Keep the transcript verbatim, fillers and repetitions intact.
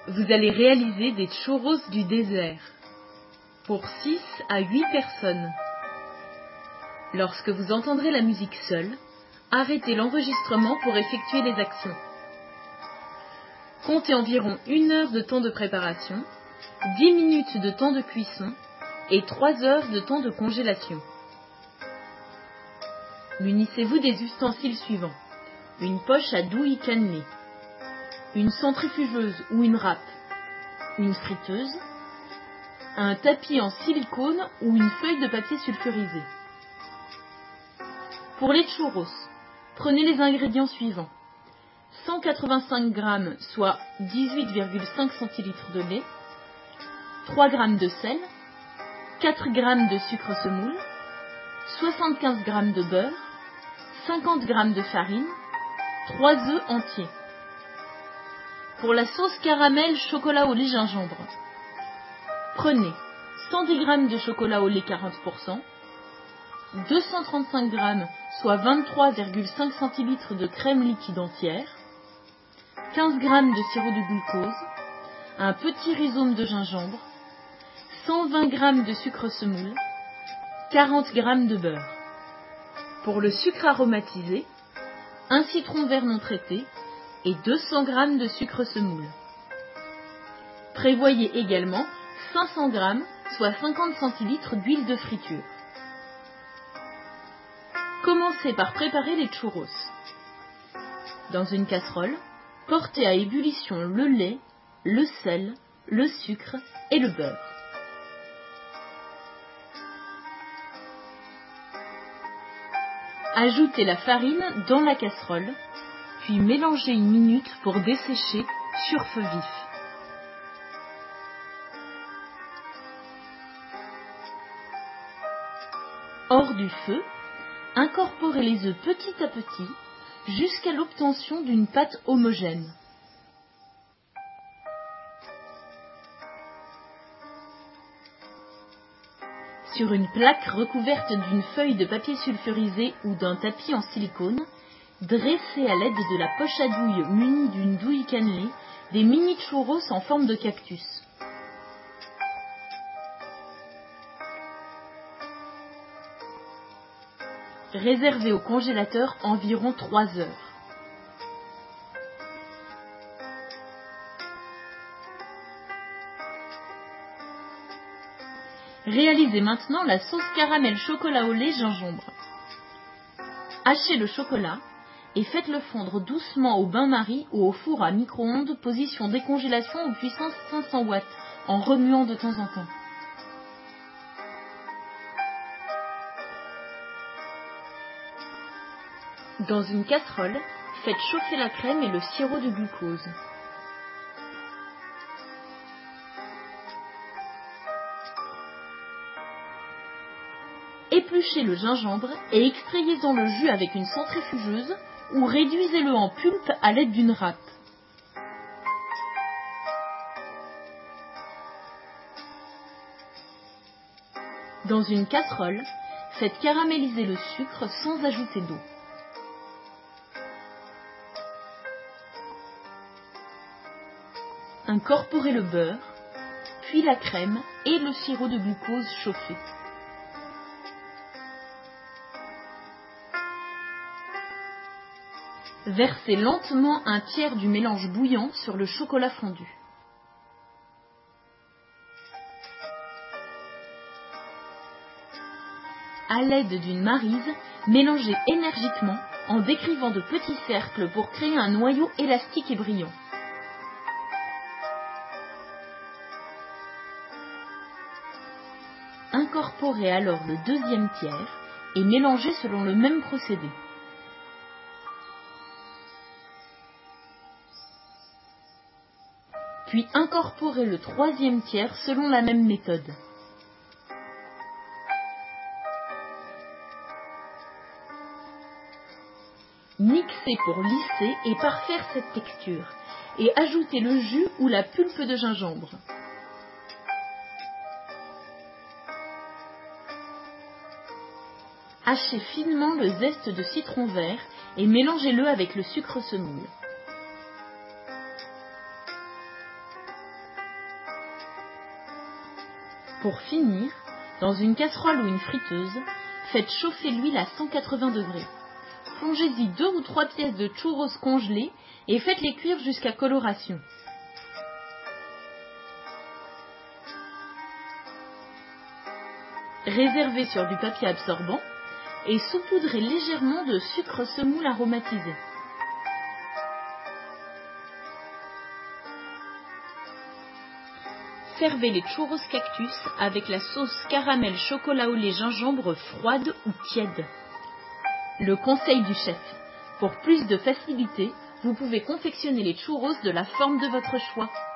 Vous allez réaliser des churros du désert pour six à huit personnes. Lorsque vous entendrez la musique seule, arrêtez l'enregistrement pour effectuer les actions. Comptez environ une heure de temps de préparation, dix minutes de temps de cuisson et trois heures de temps de congélation. Munissez-vous des ustensiles suivants: une poche à douille cannelée, une centrifugeuse ou une râpe, une friteuse, un tapis en silicone ou une feuille de papier sulfurisé. Pour les churros, prenez les ingrédients suivants: cent quatre-vingt-cinq grammes, soit dix-huit virgule cinq centilitres de lait, trois grammes de sel, quatre grammes de sucre semoule, soixante-quinze grammes de beurre, cinquante grammes de farine, trois œufs entiers. Pour la sauce caramel chocolat au lait gingembre, prenez cent dix grammes de chocolat au lait quarante pour cent, deux cent trente-cinq grammes, soit vingt-trois virgule cinq centilitres de crème liquide entière, quinze grammes de sirop de glucose, un petit rhizome de gingembre, cent vingt grammes de sucre semoule, quarante grammes de beurre. Pour le sucre aromatisé, un citron vert non traité et deux cents grammes de sucre semoule. Prévoyez également cinq cents grammes, soit cinquante centilitres d'huile de friture. Commencez par préparer les churros. Dans une casserole, portez à ébullition le lait, le sel, le sucre et le beurre. Ajoutez la farine dans la casserole, puis mélangez une minute pour dessécher sur feu vif. Hors du feu, incorporez les œufs petit à petit jusqu'à l'obtention d'une pâte homogène. Sur une plaque recouverte d'une feuille de papier sulfurisé ou d'un tapis en silicone, dressez à l'aide de la poche à douille munie d'une douille cannelée des mini churros en forme de cactus. Réservez au congélateur environ trois heures. Réalisez maintenant la sauce caramel chocolat au lait gingembre. Hachez le chocolat et faites-le fondre doucement au bain-marie ou au four à micro-ondes position décongélation ou puissance cinq cents watts en remuant de temps en temps. Dans une casserole, faites chauffer la crème et le sirop de glucose. Épluchez le gingembre et extrayez-en le jus avec une centrifugeuse ou réduisez-le en pulpe à l'aide d'une râpe. Dans une casserole, faites caraméliser le sucre sans ajouter d'eau. Incorporez le beurre, puis la crème et le sirop de glucose chauffé. Versez lentement un tiers du mélange bouillant sur le chocolat fondu. À l'aide d'une maryse, mélangez énergiquement en décrivant de petits cercles pour créer un noyau élastique et brillant. Incorporez alors le deuxième tiers et mélangez selon le même procédé. Puis incorporez le troisième tiers selon la même méthode. Mixez pour lisser et parfaire cette texture et ajoutez le jus ou la pulpe de gingembre. Hachez finement le zeste de citron vert et mélangez-le avec le sucre semoule. Pour finir, dans une casserole ou une friteuse, faites chauffer l'huile à cent quatre-vingts degrés. Plongez-y deux ou trois pièces de churros congelés et faites-les cuire jusqu'à coloration. Réservez sur du papier absorbant et saupoudrez légèrement de sucre semoule aromatisé. Servez les churros cactus avec la sauce caramel chocolat au lait gingembre froide ou tiède. Le conseil du chef. Pour plus de facilité, vous pouvez confectionner les churros de la forme de votre choix.